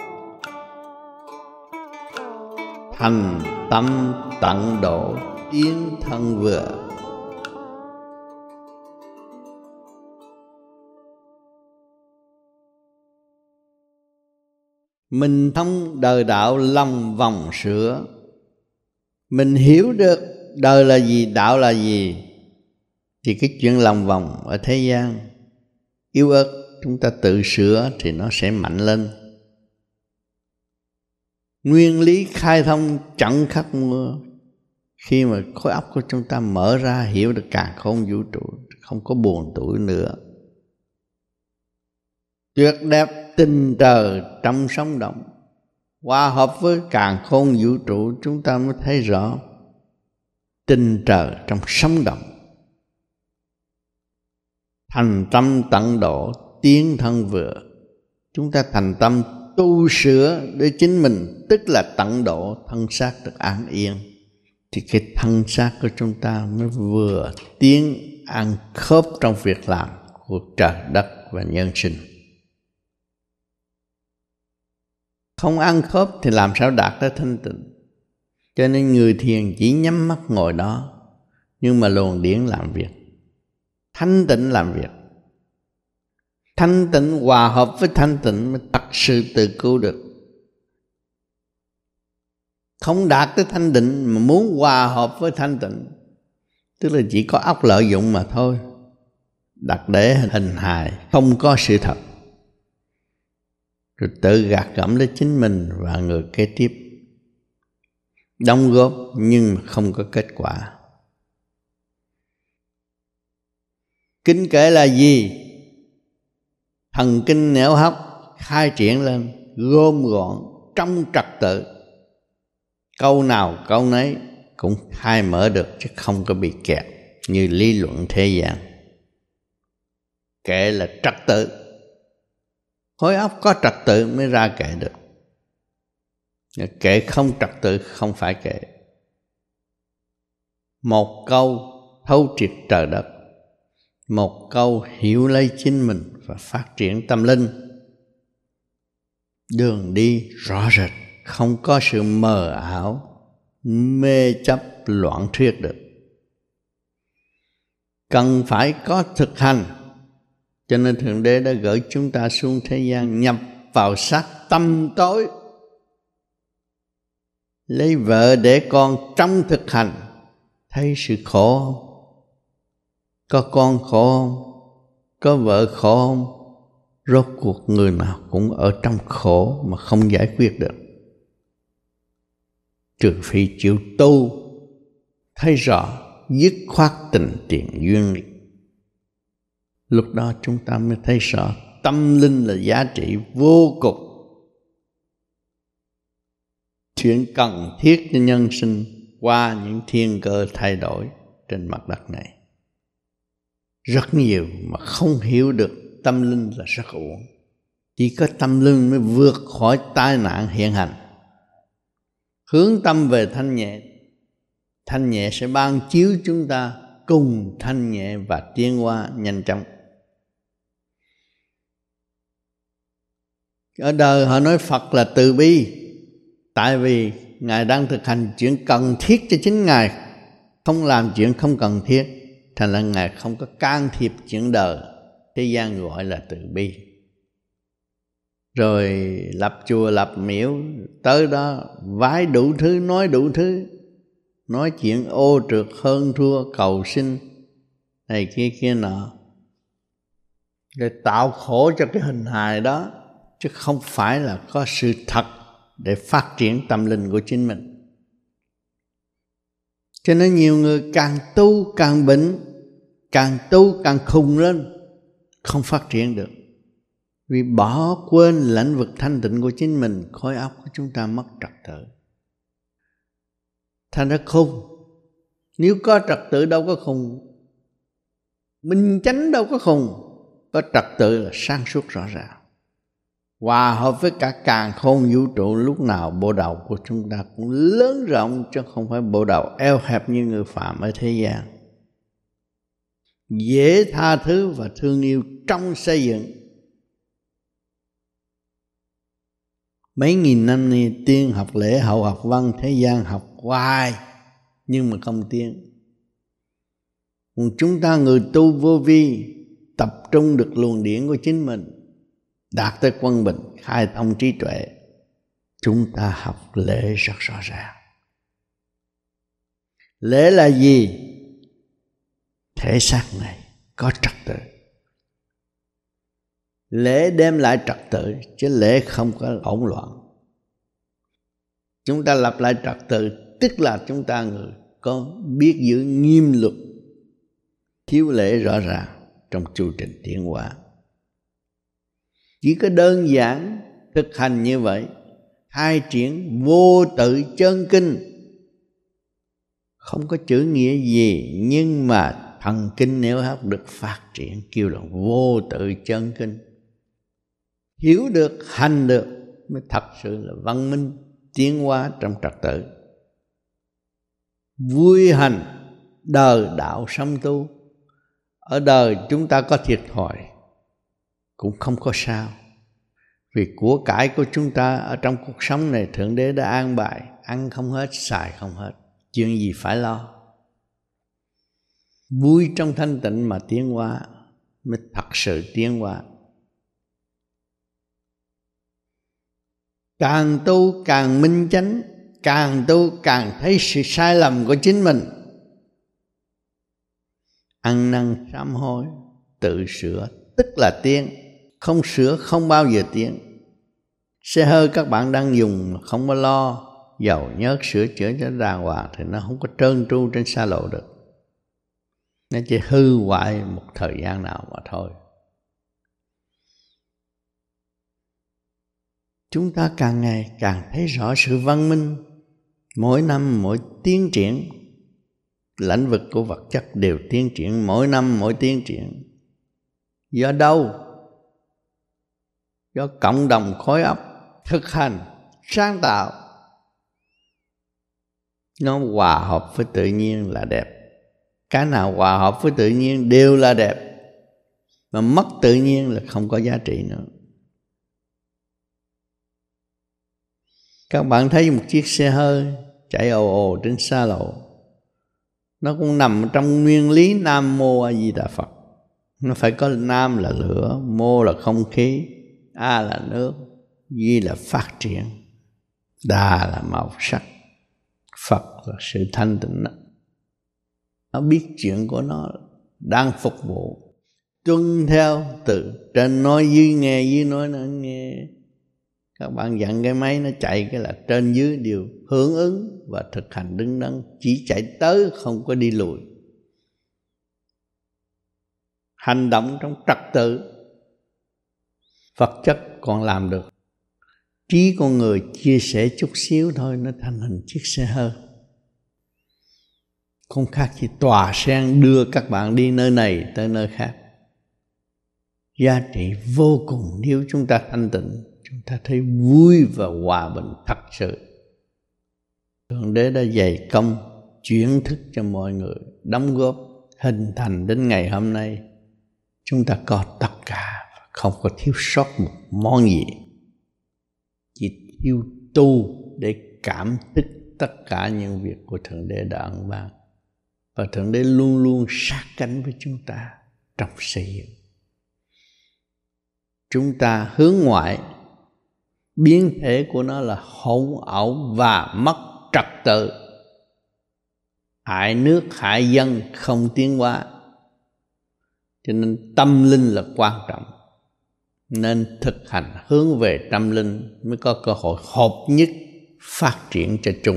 thành tâm tận độ tiến thân vừa. Mình thông đời đạo lòng vòng sửa. Mình hiểu được đời là gì, đạo là gì, thì cái chuyện lòng vòng ở thế gian yếu ớt chúng ta tự sửa thì nó sẽ mạnh lên. Nguyên lý khai thông chẳng khắc mưa. Khi mà khối óc của chúng ta mở ra, hiểu được càn khôn vũ trụ, không có buồn tủi nữa. Tuyệt đẹp tình trời trong sóng động, hòa hợp với càn khôn vũ trụ, chúng ta mới thấy rõ tình trời trong sóng động. Thành tâm tận độ tiến thân vừa. Chúng ta thành tâm tu sửa để chính mình, tức là tận độ thân xác được an yên, thì cái thân xác của chúng ta mới vừa tiến ăn khớp trong việc làm của trời đất và nhân sinh. Không ăn khớp thì làm sao đạt tới thanh tịnh. Cho nên người thiền chỉ nhắm mắt ngồi đó, nhưng mà luồng điển làm việc, thanh tịnh làm việc. Thanh tịnh hòa hợp với thanh tịnh mới thật sự tự cứu được. Không đạt tới thanh tịnh mà muốn hòa hợp với thanh tịnh, tức là chỉ có óc lợi dụng mà thôi, đặt để hình hài, không có sự thật, rồi tự gạt gẫm lấy chính mình và người kế tiếp, đóng góp nhưng không có kết quả. Kinh kệ là gì? Thần kinh não hóc khai triển lên, gom gọn trong trật tự, câu nào câu nấy cũng khai mở được, chứ không có bị kẹt như lý luận thế gian. Kệ là trật tự, khối óc có trật tự mới ra kệ được. Kệ không trật tự không phải kệ. Một câu thấu triệt trời đất, một câu hiểu lấy chính mình và phát triển tâm linh. Đường đi rõ rệt, không có sự mờ ảo, mê chấp loạn thuyết được. Cần phải có thực hành. Cho nên Thượng Đế đã gửi chúng ta xuống thế gian, nhập vào xác tâm tối, lấy vợ để con trong thực hành. Thấy sự khổ không? Có con khổ không? Có vợ khổ không? Rốt cuộc người nào cũng ở trong khổ mà không giải quyết được, trừ phi chịu tu, thấy rõ, dứt khoát tình tiền duyên. Lúc đó chúng ta mới thấy rõ tâm linh là giá trị vô cùng, chuyện cần thiết cho nhân sinh qua những thiên cơ thay đổi trên mặt đất này. Rất nhiều mà không hiểu được tâm linh là rất uổng. Chỉ có tâm linh mới vượt khỏi tai nạn hiện hành. Hướng tâm về thanh nhẹ, thanh nhẹ sẽ ban chiếu chúng ta cùng thanh nhẹ và tiến hóa nhanh chóng. Ở đời họ nói Phật là từ bi, tại vì Ngài đang thực hành chuyện cần thiết cho chính Ngài, không làm chuyện không cần thiết, thành ra Ngài không có can thiệp chuyện đời. Thế gian gọi là từ bi. Rồi lập chùa lập miếu, tới đó vái đủ thứ, nói đủ thứ, nói chuyện ô trượt hơn thua cầu sinh, này kia kia nọ, để tạo khổ cho cái hình hài đó, chứ không phải là có sự thật để phát triển tâm linh của chính mình. Cho nên nhiều người càng tu càng bệnh, càng tu càng khùng lên, không phát triển được. Vì bỏ quên lãnh vực thanh tịnh của chính mình, khối óc của chúng ta mất trật tự. Thành ra khùng. Nếu có trật tự đâu có khùng. Minh chánh đâu có khùng. Có trật tự là sáng suốt rõ ràng. Hòa hợp với cả càn khôn vũ trụ, lúc nào bộ đầu của chúng ta cũng lớn rộng, chứ không phải bộ đầu eo hẹp như người phạm ở thế gian. Dễ tha thứ và thương yêu trong xây dựng. Mấy nghìn năm nay tiên học lễ, hậu học văn, thế gian học hoài nhưng mà không tiến. Còn chúng ta người tu vô vi, tập trung được luồng điển của chính mình, đạt tới quân bình, khai thông trí tuệ, chúng ta học lễ rất rõ ràng. Lễ là gì? Thể xác này có trật tự. Lễ đem lại trật tự, chứ lễ không có hỗn loạn. Chúng ta lập lại trật tự, tức là chúng ta người có biết giữ nghiêm luật, thiếu lễ rõ ràng trong chu trình tiến hóa. Chỉ có đơn giản thực hành như vậy, khai triển vô tự chân kinh, không có chữ nghĩa gì, nhưng mà thần kinh nếu học được phát triển, kêu là vô tự chân kinh. Hiểu được, hành được mới thật sự là văn minh, tiến hóa trong trật tự. Vui hành, đời đạo sống tu. Ở đời chúng ta có thiệt thòi cũng không có sao. Vì của cải của chúng ta ở trong cuộc sống này Thượng Đế đã an bài, ăn không hết, xài không hết, chuyện gì phải lo. Vui trong thanh tịnh mà tiến hóa mới thật sự tiến hóa. Càng tu càng minh chánh, càng tu càng thấy sự sai lầm của chính mình, ăn năn sám hối, tự sửa, tức là tiến. Không sửa không bao giờ tiến. Xe hơi các bạn đang dùng không có lo dầu nhớt sửa chữa cho đàng hoàng thì nó không có trơn tru trên xa lộ được. Nó chỉ hư hoại một thời gian nào mà thôi. Chúng ta càng ngày càng thấy rõ sự văn minh. Mỗi năm mỗi tiến triển, lĩnh vực của vật chất đều tiến triển, mỗi năm mỗi tiến triển. Do đâu? Do cộng đồng khối óc thực hành, sáng tạo, nó hòa hợp với tự nhiên là đẹp. Cái nào hòa hợp với tự nhiên đều là đẹp, mà mất tự nhiên là không có giá trị nữa. Các bạn thấy một chiếc xe hơi chạy ồ ồ trên xa lộ, nó cũng nằm trong nguyên lý Nam Mô A Di Đà Phật. Nó phải có Nam là lửa, Mô là không khí, A là nước, Di là phát triển, Đà là màu sắc, Phật là sự thanh tịnh. Nó biết chuyện của nó đang phục vụ, tuân theo từ trên nói dưới nghe, dưới nói nó nghe. Các bạn dặn cái máy nó chạy cái là trên dưới đều hưởng ứng và thực hành đứng đắn, chỉ chạy tới không có đi lùi. Hành động trong trật tự, vật chất còn làm được. Trí con người chia sẻ chút xíu thôi, nó thành hình chiếc xe hơi. Không khác gì tòa sen đưa các bạn đi nơi này tới nơi khác. Giá trị vô cùng nếu chúng ta thanh tịnh, chúng ta thấy vui và hòa bình thật sự. Thượng Đế đã dày công chuyển thức cho mọi người, đóng góp hình thành đến ngày hôm nay. Chúng ta có tất cả, không có thiếu sót một món gì. Chỉ thiếu tu để cảm thức tất cả những việc của Thượng Đế đã ân ban. Và Thượng Đế luôn luôn sát cánh với chúng ta trong xây dựng. Chúng ta hướng ngoại, biến thể của nó là hỗn ẩu và mất trật tự, hại nước hại dân, không tiến hóa. Cho nên tâm linh là quan trọng, nên thực hành hướng về tâm linh mới có cơ hội hợp nhất phát triển cho chung.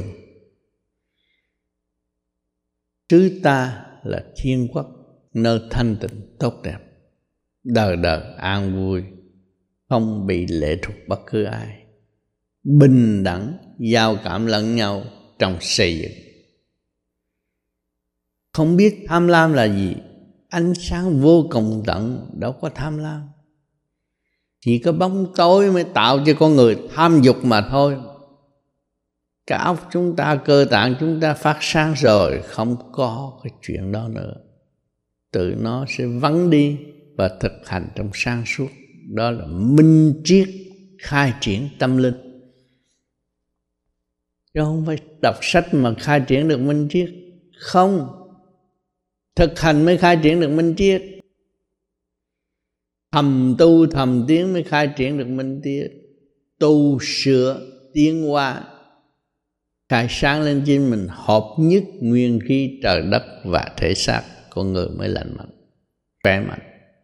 Xứ ta là thiên quốc, nơi thanh tịnh tốt đẹp, đời đời an vui, không bị lệ thuộc bất cứ ai, bình đẳng giao cảm lẫn nhau trong xây dựng. Không biết tham lam là gì, ánh sáng vô cùng tận đâu có tham lam. Chỉ có bóng tối mới tạo cho con người tham dục mà thôi. Cái óc chúng ta, cơ tạng chúng ta phát sáng rồi, không có cái chuyện đó nữa. Tự nó sẽ vắng đi và thực hành trong sáng suốt. Đó là minh triết khai triển tâm linh. Chứ không phải đọc sách mà khai triển được minh triết. Không, thực hành mới khai triển được minh triết. Thầm tu thầm tiến mới khai triển được minh triết. Tu sửa tiến hóa, khai sáng lên chính mình, hợp nhất nguyên khí trời đất và thể xác, con người mới lành mạnh, khỏe mạnh.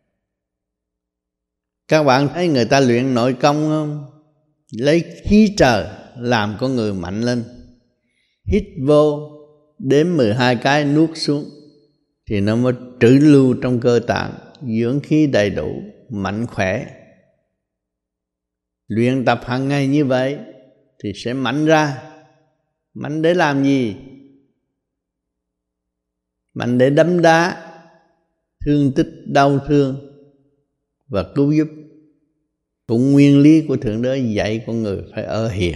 Các bạn thấy người ta luyện nội công không? Lấy khí trời làm con người mạnh lên. Hít vô đếm mười hai cái nuốt xuống thì nó mới trữ lưu trong cơ tạng, dưỡng khí đầy đủ, mạnh khỏe. Luyện tập hàng ngày như vậy thì sẽ mạnh ra. Mạnh để làm gì? Mạnh để đấm đá, thương tích, đau thương và cứu giúp. Cũng nguyên lý của Thượng Đế dạy con người phải ở hiền.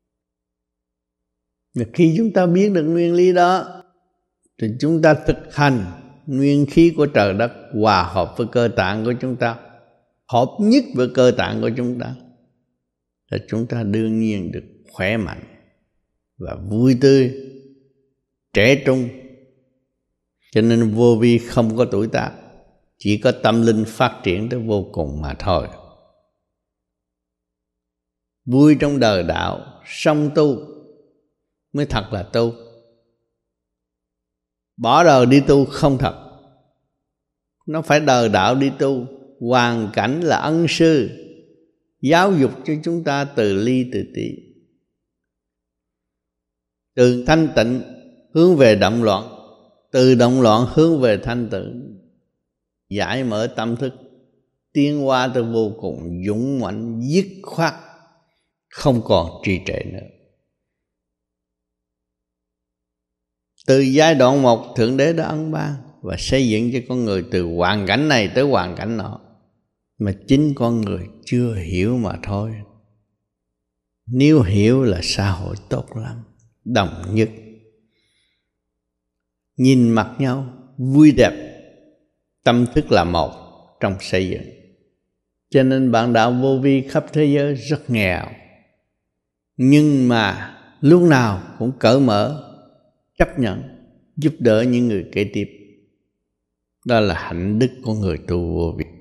Và khi chúng ta biết được nguyên lý đó thì chúng ta thực hành nguyên khí của trời đất hòa hợp với cơ tạng của chúng ta, hợp nhất với cơ tạng của chúng ta, là chúng ta đương nhiên được khỏe mạnh và vui tươi, trẻ trung. Cho nên vô vi không có tuổi tác, chỉ có tâm linh phát triển tới vô cùng mà thôi. Vui trong đời đạo, song tu mới thật là tu. Bỏ đời đi tu không thật. Nó phải đời đạo đi tu. Hoàn cảnh là ân sư, giáo dục cho chúng ta từ ly từ tí, từ thanh tịnh hướng về động loạn, từ động loạn hướng về thanh tịnh, giải mở tâm thức, tiến hóa tới vô cùng dũng mãnh, dứt khoát, không còn trì trệ nữa. Từ giai đoạn một, Thượng Đế đã ân ban và xây dựng cho con người từ hoàn cảnh này tới hoàn cảnh nọ, mà chính con người chưa hiểu mà thôi. Nếu hiểu là xã hội tốt lắm, đồng nhất, nhìn mặt nhau vui đẹp, tâm thức là một trong xây dựng. Cho nên bạn đạo vô vi khắp thế giới rất nghèo, nhưng mà lúc nào cũng cởi mở, chấp nhận, giúp đỡ những người kế tiếp. Đó là hạnh đức của người tu vô vi.